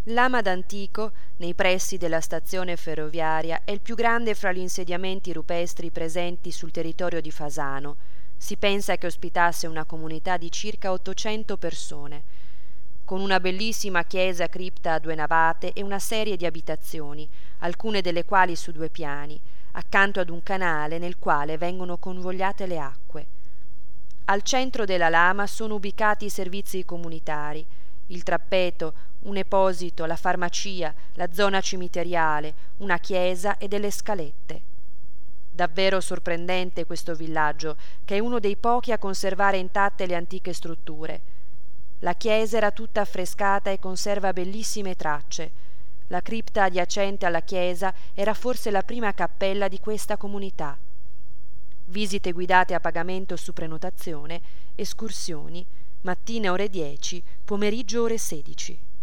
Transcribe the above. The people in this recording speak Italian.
Lama d'Antico, nei pressi della stazione ferroviaria, è il più grande fra gli insediamenti rupestri presenti sul territorio di Fasano. Si pensa che ospitasse una comunità di circa 800 persone, con una bellissima chiesa cripta a 2 navate e una serie di abitazioni, alcune delle quali su 2 piani, accanto ad un canale nel quale vengono convogliate le acque. Al centro della lama sono ubicati i servizi comunitari, il trappeto, un esposito, la farmacia, la zona cimiteriale, una chiesa e delle scalette. Davvero sorprendente questo villaggio, che è uno dei pochi a conservare intatte le antiche strutture. La chiesa era tutta affrescata e conserva bellissime tracce. La cripta adiacente alla chiesa era forse la prima cappella di questa comunità. Visite guidate a pagamento su prenotazione, escursioni, mattina ore 10, pomeriggio ore 16.